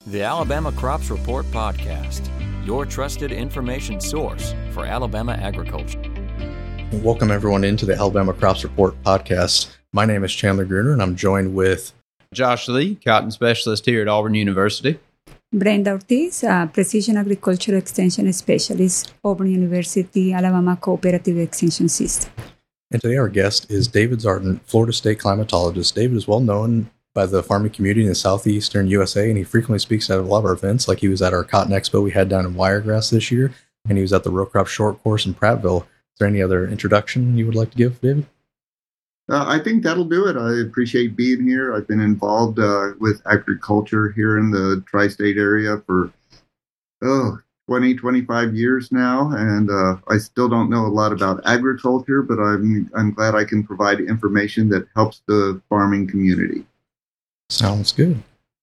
The Alabama Crops Report Podcast, your trusted information source for Alabama agriculture. Welcome everyone into the Alabama Crops Report Podcast. My name is Chandler Gruner and I'm joined with Josh Lee, cotton specialist here at Auburn University. Brenda Ortiz, Precision Agriculture Extension Specialist, Auburn University, Alabama Cooperative Extension System. And today our guest is David Zartan, Florida State climatologist. David is well known by the farming community in the southeastern USA, and he frequently speaks at a lot of our events, like he was at our Cotton Expo we had down in Wiregrass this year, and he was at the Row Crop Short Course in Prattville. Is there any other introduction you would like to give, David? I think that'll do it. I appreciate being here. I've been involved with agriculture here in the tri-state area for 20, 25 years now, and I still don't know a lot about agriculture, but I'm glad I can provide information that helps the farming community. Sounds good.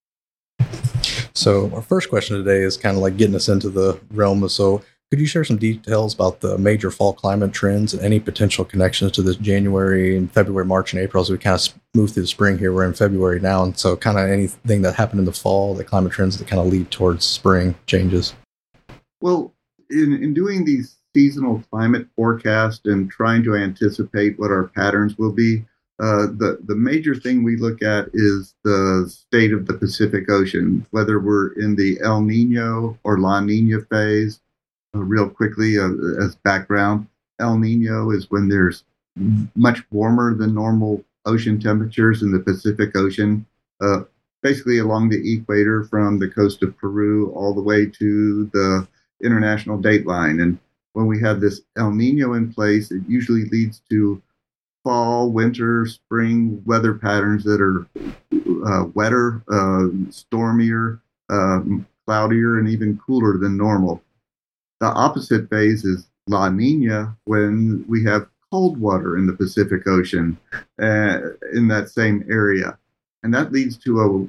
So our first question today is kind of like getting us into the realm of, so could you share some details about the major fall climate trends and any potential connections to this January and February, March, and April as we kind of move through the spring here? We're in February now, and so kind of anything that happened in the fall, the climate trends that kind of lead towards spring changes. Well, in doing these seasonal climate forecasts and trying to anticipate what our patterns will be, the major thing we look at is the state of the Pacific Ocean, whether we're in the El Nino or La Nina phase. Real quickly, as background, El Nino is when there's much warmer than normal ocean temperatures in the Pacific Ocean, basically along the equator from the coast of Peru all the way to the international date line. And when we have this El Nino in place, it usually leads to fall, winter, spring weather patterns that are wetter, stormier, cloudier, and even cooler than normal. The opposite phase is La Nina, when we have cold water in the Pacific Ocean in that same area. And that leads to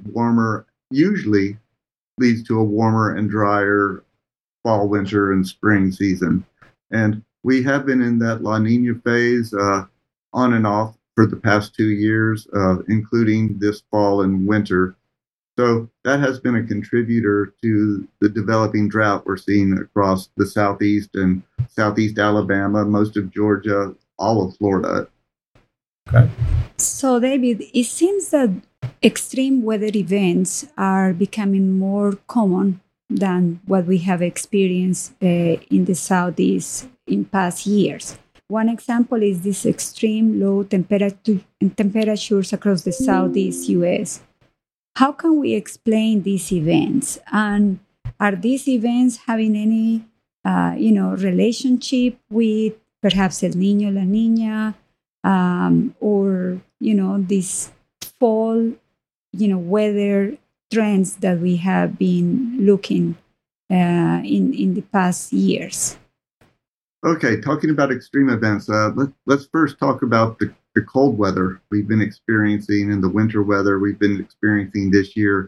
usually leads to a warmer and drier fall, winter, and spring season. And we have been in that La Nina phase on and off for the past 2 years, including this fall and winter. So that has been a contributor to the developing drought we're seeing across the southeast and southeast Alabama, most of Georgia, all of Florida. Okay. So, David, it seems that extreme weather events are becoming more common than what we have experienced in the southeast in past years. One example is this extreme low temperatures across the southeast U.S. How can we explain these events? And are these events having any, relationship with perhaps El Nino, La Nina, or, this fall, weather trends that we have been looking in the past years? Okay, talking about extreme events, let's first talk about the cold weather we've been experiencing and the winter weather we've been experiencing this year.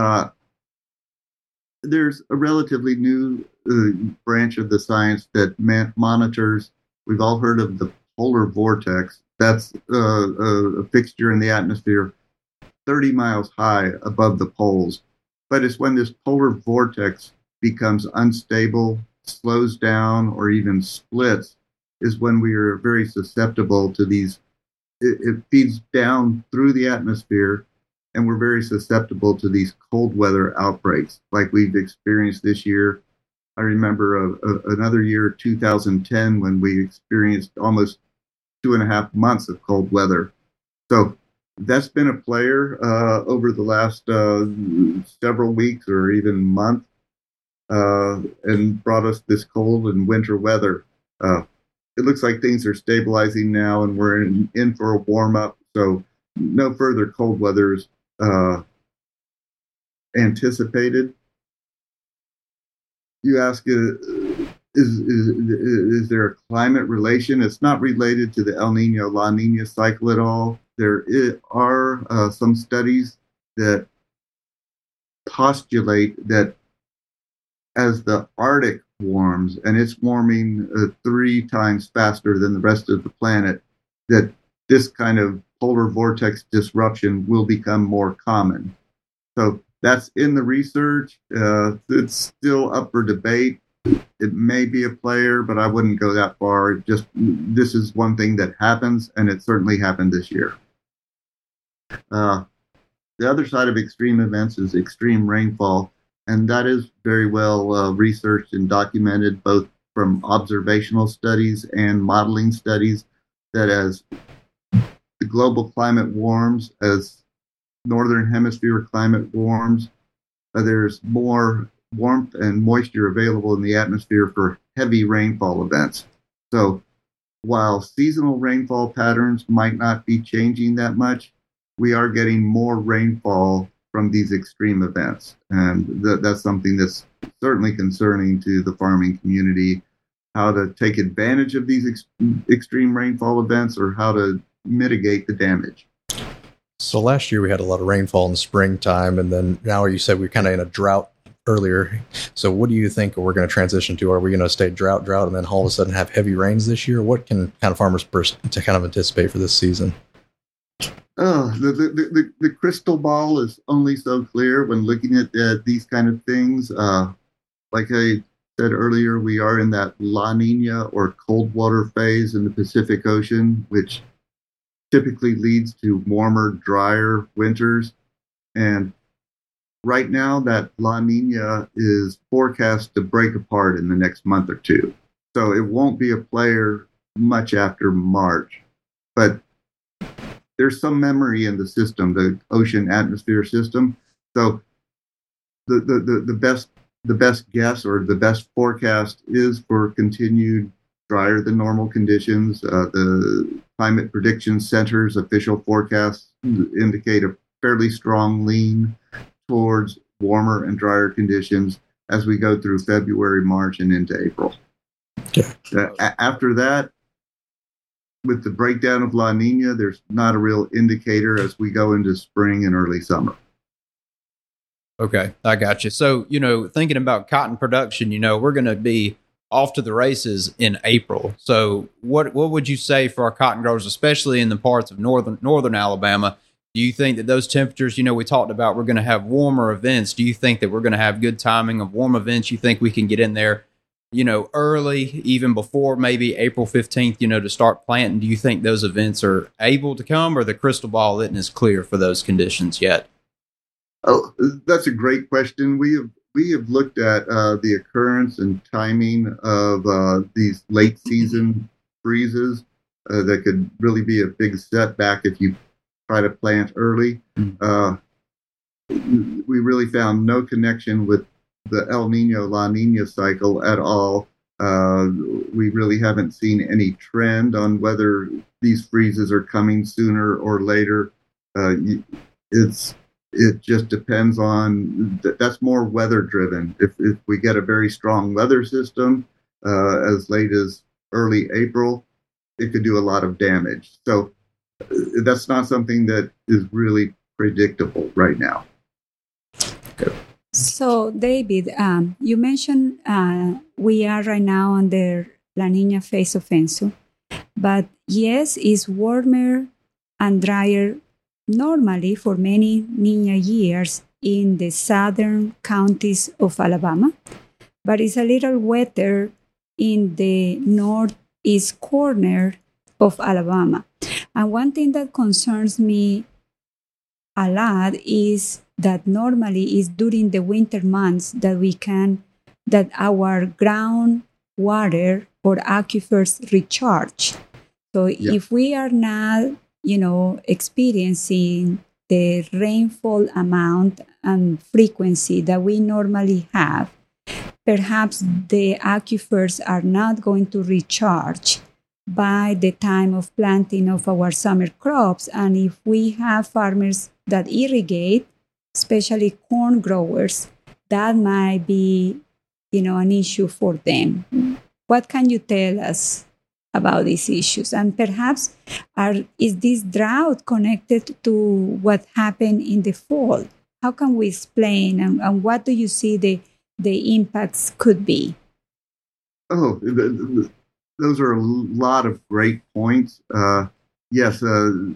There's a relatively new branch of the science that monitors, we've all heard of the polar vortex. That's a fixture in the atmosphere 30 miles high above the poles. But it's when this polar vortex becomes unstable, slows down, or even splits, is when we are very susceptible to these. It feeds down through the atmosphere, and we're very susceptible to these cold weather outbreaks like we've experienced this year. I remember another year, 2010, when we experienced almost 2.5 months of cold weather. So that's been a player over the last several weeks or even month, and brought us this cold and winter weather. It looks like things are stabilizing now, and we're in for a warm-up, so no further cold weather is anticipated. You ask, is there a climate relation? It's not related to the El Nino, La Nina cycle at all. There are some studies that postulate that as the Arctic warms, and it's warming 3 times faster than the rest of the planet, that this kind of polar vortex disruption will become more common. So That's in the research. It's still up for debate. It may be a player, but I wouldn't go that far. Just this is one thing that happens, and it certainly happened this year. The other side of extreme events is extreme rainfall, and that is very well researched and documented both from observational studies and modeling studies, that as the global climate warms, as northern hemisphere climate warms, there's more warmth and moisture available in the atmosphere for heavy rainfall events. So while seasonal rainfall patterns might not be changing that much, we are getting more rainfall from these extreme events. And that's something that's certainly concerning to the farming community, how to take advantage of these extreme rainfall events or how to mitigate the damage. So last year we had a lot of rainfall in the springtime, and then now you said we're kind of in a drought earlier. So what do you think we're going to transition to? Are we going to stay drought, and then all of a sudden have heavy rains this year? What can kind of farmers to kind of anticipate for this season? The crystal ball is only so clear when looking at these kind of things. Like I said earlier, we are in that La Nina or cold water phase in the Pacific Ocean, which typically leads to warmer, drier winters. And right now, that La Nina is forecast to break apart in the next month or two. So it won't be a player much after March. But there's some memory in the system, the ocean atmosphere system. So the best guess or the best forecast is for continued drier than normal conditions. The Climate Prediction Center's official forecasts indicate a fairly strong lean towards warmer and drier conditions as we go through February, March, and into April. Okay. After that, with the breakdown of La Nina, there's not a real indicator as we go into spring and early summer. Okay, I got you. So, thinking about cotton production, we're going to be off to the races in April. So what would you say for our cotton growers, especially in the parts of northern Alabama? Do you think that those temperatures, we talked about we're going to have warmer events. Do you think that we're going to have good timing of warm events? You think we can get in there, early, even before maybe April 15th, to start planting? Do you think those events are able to come, or the crystal ball isn't as clear for those conditions yet? Oh, that's a great question. We have looked at the occurrence and timing of these late season freezes that could really be a big setback if you try to plant early. We really found no connection with the El Nino La Nina cycle at all. We really haven't seen any trend on whether these freezes are coming sooner or later. It just depends on, that's more weather driven. If we get a very strong weather system as late as early April, it could do a lot of damage. So that's not something that is really predictable right now. Okay. So, David, you mentioned we are right now under La Nina phase of ENSO, but yes, it's warmer and drier normally for many Nina years in the southern counties of Alabama, but it's a little wetter in the northeast corner of Alabama. And one thing that concerns me a lot is that normally is during the winter months that our groundwater or aquifers recharge. So if we are not, experiencing the rainfall amount and frequency that we normally have, perhaps the aquifers are not going to recharge by the time of planting of our summer crops. And if we have farmers that irrigate, especially corn growers, that might be, an issue for them. What can you tell us about these issues? And perhaps is this drought connected to what happened in the fall? How can we explain, and what do you see the impacts could be? Oh, those are a lot of great points. Yes,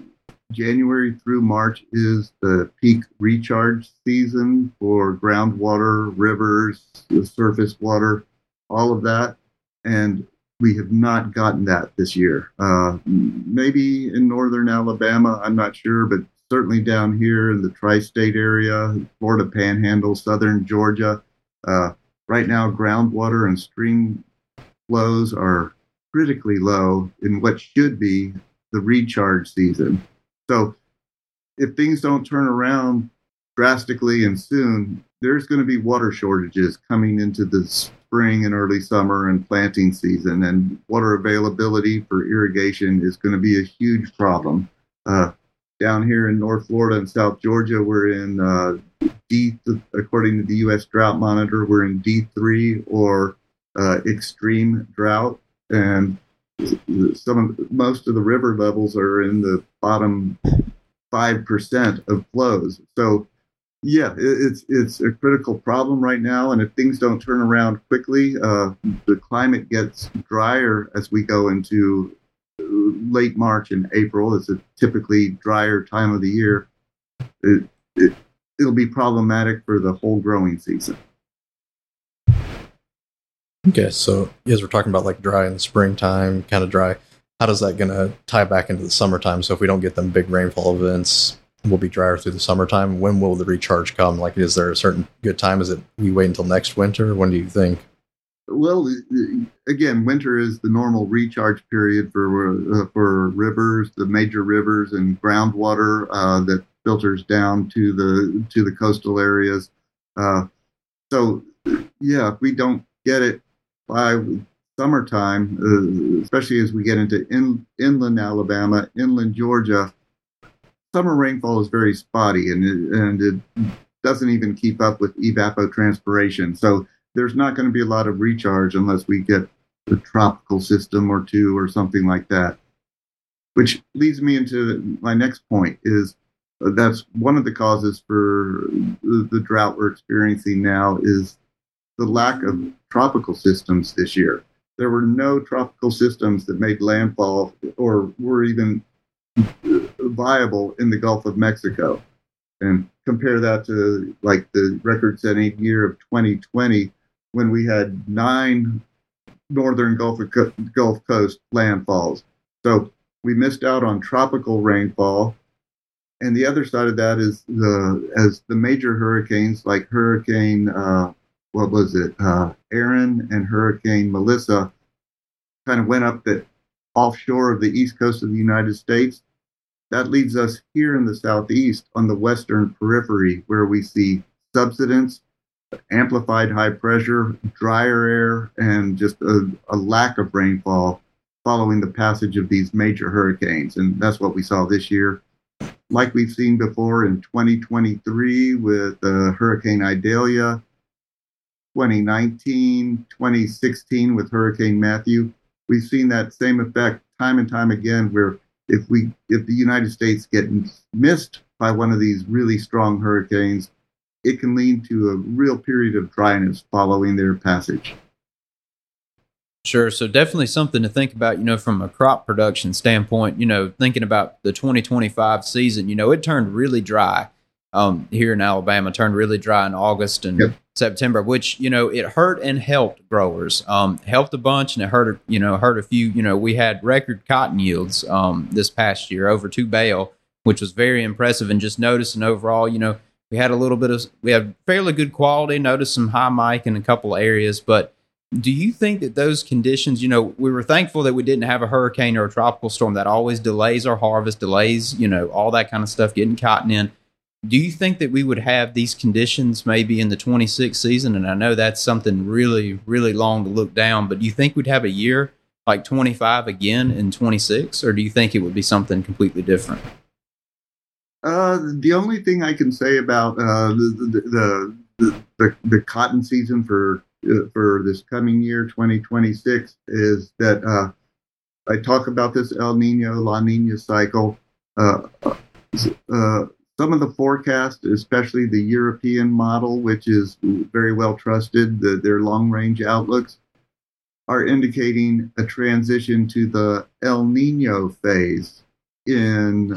January through March is the peak recharge season for groundwater, rivers, surface water, all of that. And we have not gotten that this year. Maybe in northern Alabama, I'm not sure, but certainly down here in the tri-state area, Florida Panhandle, southern Georgia, right now groundwater and stream flows are critically low in what should be the recharge season. So if things don't turn around drastically and soon, there's going to be water shortages coming into the spring and early summer and planting season, and water availability for irrigation is going to be a huge problem. Down here in North Florida and South Georgia, we're in according to the U.S. Drought Monitor, we're in D3 or extreme drought, and most of the river levels are in the bottom 5% of flows. So, yeah, it's a critical problem right now, and if things don't turn around quickly, the climate gets drier as we go into late March and April. It's a typically drier time of the year. It'll be problematic for the whole growing season. Okay, so you guys were talking about like dry in the springtime, kind of dry. How does that going to tie back into the summertime? So if we don't get them big rainfall events, we'll be drier through the summertime. When will the recharge come? Like, is there a certain good time? Is it we wait until next winter? When do you think? Well, again, winter is the normal recharge period for rivers, the major rivers, and groundwater that filters down to the coastal areas. So, yeah, if we don't get it by summertime, especially as we get into inland Alabama, inland Georgia, summer rainfall is very spotty, and it doesn't even keep up with evapotranspiration. So there's not going to be a lot of recharge unless we get a tropical system or two or something like that. Which leads me into my next point is that's one of the causes for the drought we're experiencing now is the lack of tropical systems this year. There were no tropical systems that made landfall or were even viable in the Gulf of Mexico. And compare that to like the record-setting year of 2020, when we had 9 northern Gulf Coast landfalls. So we missed out on tropical rainfall. And the other side of that is as the major hurricanes like Hurricane Aaron and Hurricane Melissa kind of went up the offshore of the east coast of the United States. That leaves us here in the southeast on the western periphery, where we see subsidence, amplified high pressure, drier air, and just a lack of rainfall following the passage of these major hurricanes. And that's what we saw this year. Like we've seen before in 2023 with Hurricane Idalia, 2019, 2016 with Hurricane Matthew. We've seen that same effect time and time again, where if the United States gets missed by one of these really strong hurricanes, it can lead to a real period of dryness following their passage. Sure. So definitely something to think about, from a crop production standpoint, thinking about the 2025 season, it turned really dry here in Alabama, turned really dry in August and September, which, it hurt and helped growers, helped a bunch, and it hurt a few. We had record cotton yields this past year, over 2 bale, which was very impressive. And just noticing overall, we had fairly good quality, noticed some high mic in a couple of areas. But do you think that those conditions, we were thankful that we didn't have a hurricane or a tropical storm that always delays our harvest, delays, all that kind of stuff, getting cotton in. Do you think that we would have these conditions maybe in the 26th season? And I know that's something really, really long to look down, but do you think we'd have a year like 25 again in 26, or do you think it would be something completely different? The only thing I can say about the cotton season for this coming year, 2026, is that I talk about this El Nino, La Nina cycle. Some of the forecasts, especially the European model, which is very well trusted, their long-range outlooks, are indicating a transition to the El Nino phase in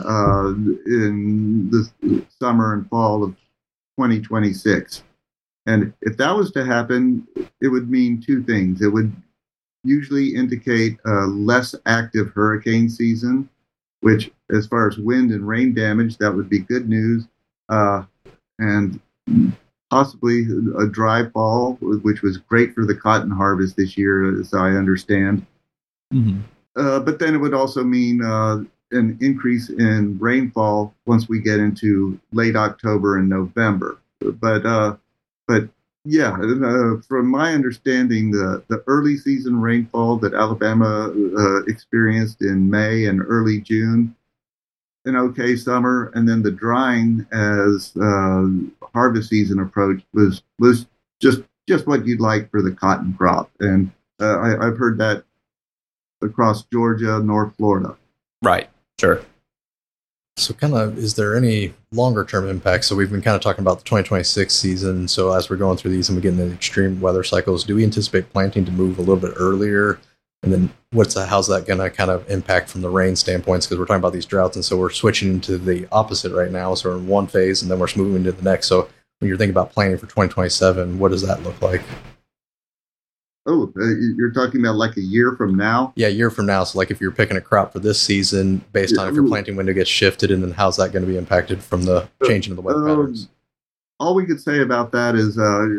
the summer and fall of 2026. And if that was to happen, it would mean two things. It would usually indicate a less active hurricane season, which, as far as wind and rain damage, that would be good news. And possibly a dry fall, which was great for the cotton harvest this year, as I understand. Mm-hmm. But then it would also mean an increase in rainfall once we get into late October and November. But yeah, from my understanding, the early season rainfall that Alabama experienced in May and early June, an okay summer, and then the drying as harvest season approached was just what you'd like for the cotton crop. And I've heard that across Georgia, North Florida. Right. Sure. So kind of, is there any longer term impact? So we've been kind of talking about the 2026 season. So as we're going through these and we get into extreme weather cycles, do we anticipate planting to move a little bit earlier? And then how's that going to kind of impact from the rain standpoints? Because we're talking about these droughts. And so we're switching to the opposite right now. So we're in one phase and then we're moving into the next. So when you're thinking about planning for 2027, what does that look like? Oh, you're talking about like a year from now? Yeah, a year from now. So like if you're picking a crop for this season, based on if your planting window gets shifted, and then how's that going to be impacted from the changing of the weather patterns? All we could say about that is,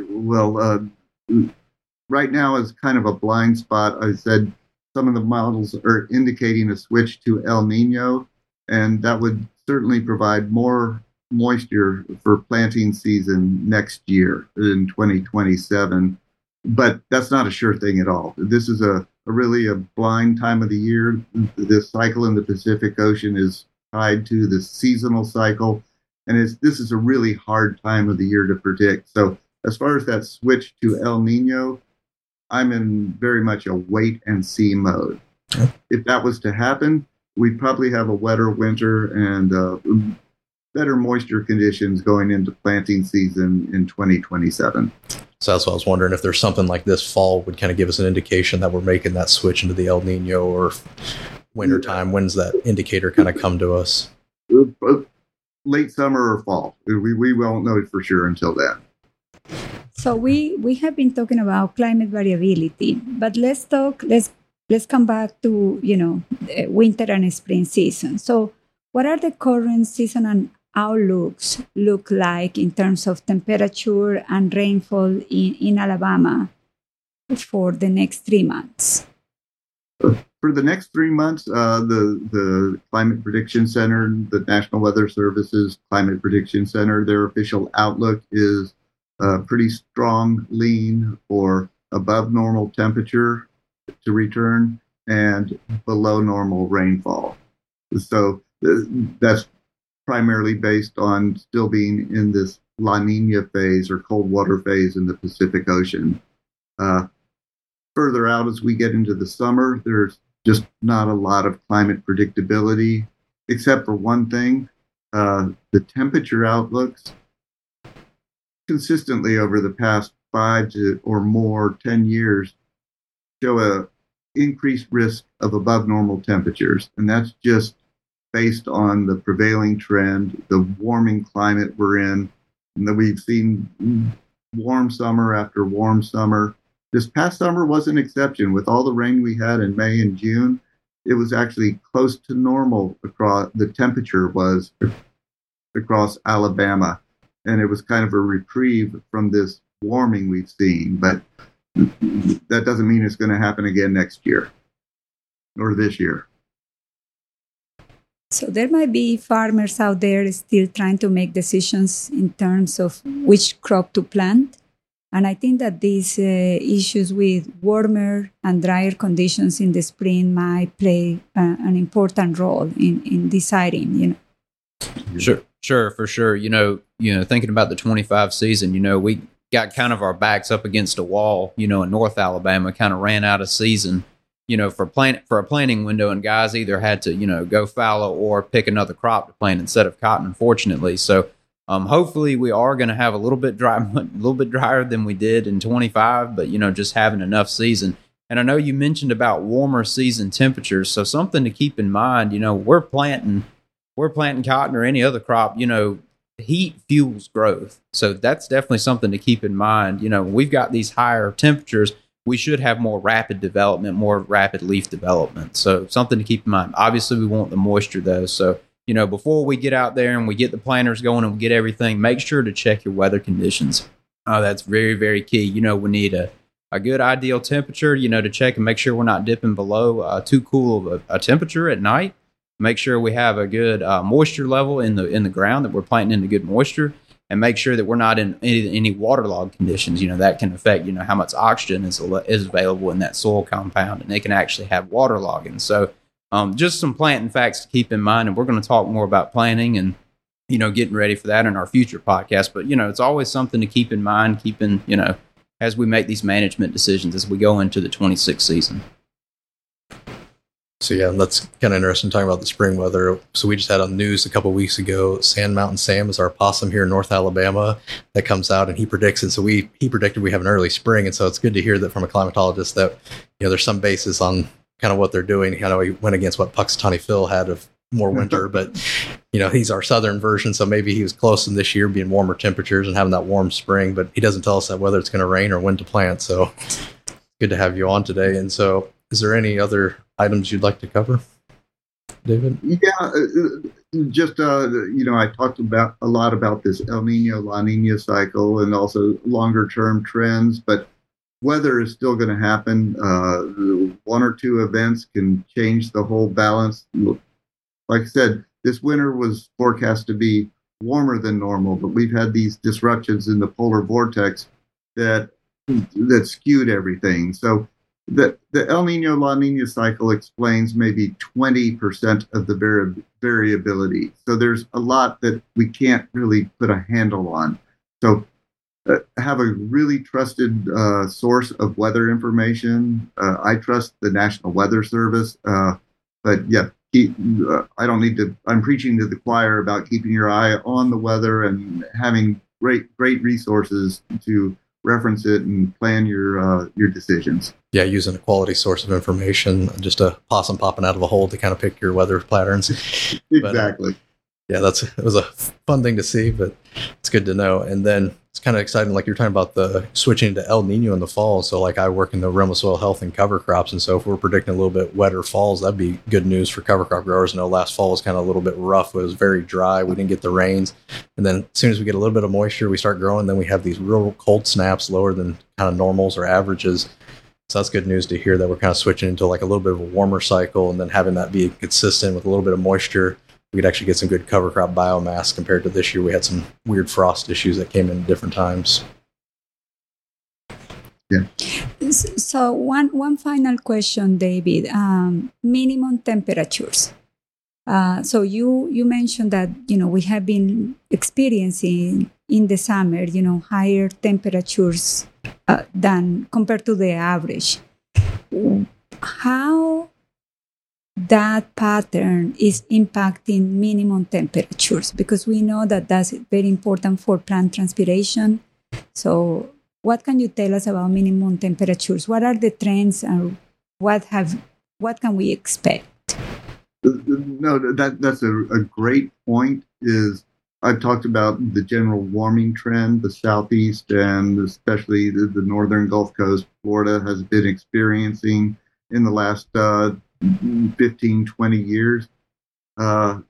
right now is kind of a blind spot. I said some of the models are indicating a switch to El Nino, and that would certainly provide more moisture for planting season next year in 2027. But that's not a sure thing at all. This is a really a blind time of the year. This cycle in the Pacific Ocean is tied to the seasonal cycle, and this is a really hard time of the year to predict. So as far as that switch to El Nino, I'm in very much a wait and see mode. If that was to happen, we'd probably have a wetter winter and better moisture conditions going into planting season in 2027. So that's what I was wondering, if there's something like this fall would kind of give us an indication that we're making that switch into the El Nino, or wintertime. When's that indicator kind of come to us? Late summer or fall. We won't know for sure until then. So we have been talking about climate variability, but let's come back to winter and spring season. So what are the current seasonal outlooks look like in terms of temperature and rainfall in Alabama for the next 3 months? For the next 3 months, the Climate Prediction Center, the National Weather Service's Climate Prediction Center, their official outlook is pretty strong lean for above normal temperature to return and below normal rainfall. So that's primarily based on still being in this La Nina phase or cold water phase in the Pacific Ocean. Further out as we get into the summer, there's just not a lot of climate predictability, except for one thing. The temperature outlooks consistently over the past 5 or more 10 years show a increased risk of above normal temperatures. And that's just based on the prevailing trend, the warming climate we're in, and that we've seen warm summer after warm summer. This past summer was an exception. With all the rain we had in May and June, it was actually close to normal across the temperature was across Alabama. And it was kind of a reprieve from this warming we've seen. But that doesn't mean it's going to happen again next year or this year. So there might be farmers out there still trying to make decisions in terms of which crop to plant. And I think that these issues with warmer and drier conditions in the spring might play an important role in deciding, Sure, for sure. Thinking about the 25 season, we got kind of our backs up against a wall, in North Alabama, kind of ran out of season. For a planting window, and guys either had to, go fallow or pick another crop to plant instead of cotton, unfortunately. So hopefully we are going to have a little bit drier than we did in 25, but, just having enough season. And I know you mentioned about warmer season temperatures. So something to keep in mind, we're planting cotton or any other crop, heat fuels growth. So that's definitely something to keep in mind. We've got these higher temperatures. We should have more rapid development, more rapid leaf development. So something to keep in mind. Obviously, we want the moisture though. So, before we get out there and we get the planters going and we get everything, make sure to check your weather conditions. That's very, very key. We need a good ideal temperature, to check and make sure we're not dipping below too cool of a temperature at night. Make sure we have a good moisture level in the ground, that we're planting into good moisture, and make sure that we're not in any waterlogged conditions. That can affect, how much oxygen is available in that soil compound, and it can actually have waterlogging. So just some planting facts to keep in mind, and we're going to talk more about planting and, getting ready for that in our future podcast. But, it's always something to keep in mind, as we make these management decisions as we go into the 26th season. So, yeah, that's kind of interesting talking about the spring weather. So we just had on the news a couple of weeks ago, Sand Mountain Sam is our possum here in North Alabama that comes out, and he predicts it. So he predicted we have an early spring. And so it's good to hear that from a climatologist that, there's some basis on kind of what they're doing. He went against what Puxatawny Phil had of more winter, but, he's our southern version. So maybe he was close in this year being warmer temperatures and having that warm spring, but he doesn't tell us that whether it's going to rain or when to plant. So good to have you on today. And so is there any other items you'd like to cover, David? Yeah, just I talked about a lot about this El Nino La Nina cycle and also longer term trends, but weather is still going to happen. One or two events can change the whole balance. Like I said, this winter was forecast to be warmer than normal, but we've had these disruptions in the polar vortex that skewed everything. So the El Nino La Nina cycle explains maybe 20% of the variability. So there's a lot that we can't really put a handle on. So have a really trusted source of weather information. I trust the National Weather Service, but yeah, I don't need to. I'm preaching to the choir about keeping your eye on the weather and having great resources to reference it and plan your decisions. Yeah, using a quality source of information, just a possum popping out of a hole to kind of pick your weather patterns. Exactly. But, it was a fun thing to see, but it's good to know. And then it's kind of exciting, like you're talking about the switching to El Nino in the fall. So like I work in the realm of soil health and cover crops. And so if we're predicting a little bit wetter falls, that'd be good news for cover crop growers. I know last fall was kind of a little bit rough. It was very dry. We didn't get the rains. And then as soon as we get a little bit of moisture, we start growing. Then we have these real cold snaps lower than kind of normals or averages. So that's good news to hear that we're kind of switching into like a little bit of a warmer cycle, and then having that be consistent with a little bit of moisture. We could actually get some good cover crop biomass compared to this year. We had some weird frost issues that came in at different times. Yeah. So one final question, David. Minimum temperatures. So you mentioned that we have been experiencing in the summer higher temperatures than compared to the average. How that pattern is impacting minimum temperatures, because we know that that's very important for plant transpiration. So what can you tell us about minimum temperatures? What are the trends, and what can we expect? No, that's a great point. I've talked about the general warming trend, the Southeast and especially the northern Gulf Coast, Florida has been experiencing in the last 15, 20 years. A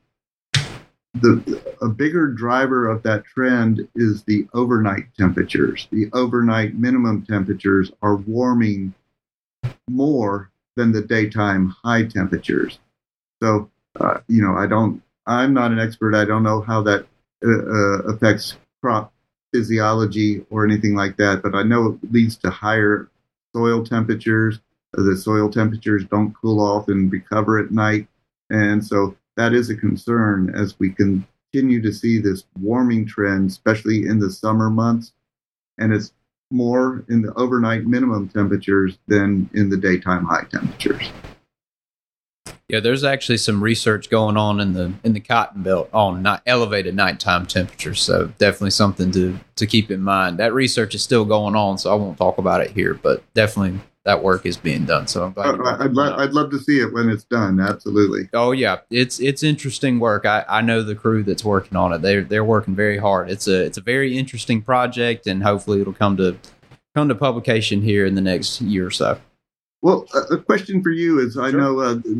bigger driver of that trend is the overnight temperatures. The overnight minimum temperatures are warming more than the daytime high temperatures. So, I'm not an expert. I don't know how that affects crop physiology or anything like that, but I know it leads to higher soil temperatures. The soil temperatures don't cool off and recover at night. And so that is a concern as we continue to see this warming trend, especially in the summer months. And it's more in the overnight minimum temperatures than in the daytime high temperatures. Yeah, there's actually some research going on in the cotton belt on elevated nighttime temperatures. So definitely something to keep in mind. That research is still going on, so I won't talk about it here, but definitely that work is being done. So I'm glad. I'd love to see it when it's done. Absolutely. Oh yeah, it's interesting work. I know the crew that's working on it. They're working very hard. It's a very interesting project, and hopefully it'll come to publication here in the next year or so. Well, a question for you is: I know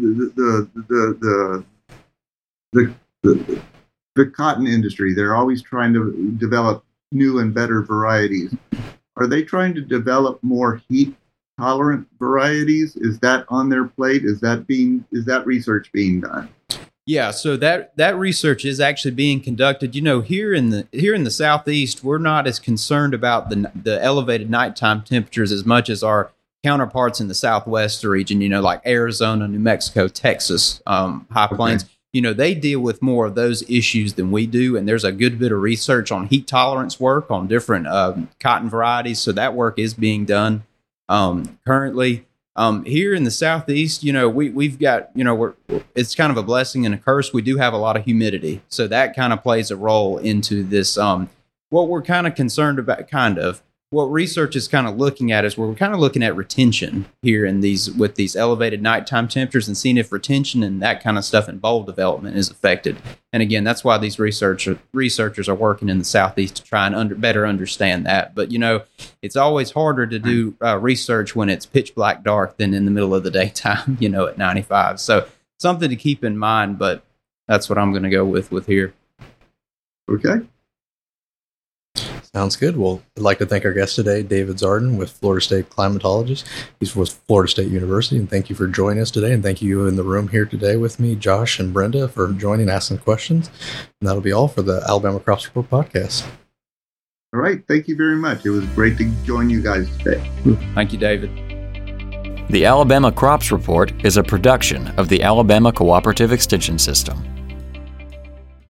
the cotton industry. They're always trying to develop new and better varieties. Are they trying to develop more heat tolerant varieties? Is that on their plate? Is that research being done? Yeah, so that research is actually being conducted. Here in the Southeast, we're not as concerned about the elevated nighttime temperatures as much as our counterparts in the Southwest region. Like Arizona, New Mexico, Texas, High Plains. They deal with more of those issues than we do, and there's a good bit of research on heat tolerance work on different cotton varieties. So that work is being done currently. Here in the Southeast, we've got, it's kind of a blessing and a curse. We do have a lot of humidity. So that kind of plays a role into this. What we're kind of concerned about, what research is kind of looking at is we're kind of looking at retention here with these elevated nighttime temperatures and seeing if retention and that kind of stuff in bulb development is affected. And again, that's why these researchers are working in the Southeast to try and better understand that. But, it's always harder to do research when it's pitch black dark than in the middle of the daytime, at 95. So something to keep in mind, but that's what I'm going to go with here. Okay. Sounds good. Well, I'd like to thank our guest today, David Zardin with Florida State Climatologist. He's with Florida State University, and thank you for joining us today. And thank you in the room here today with me, Josh and Brenda, for joining and asking questions. And that'll be all for the Alabama Crops Report podcast. All right. Thank you very much. It was great to join you guys today. Thank you, David. The Alabama Crops Report is a production of the Alabama Cooperative Extension System.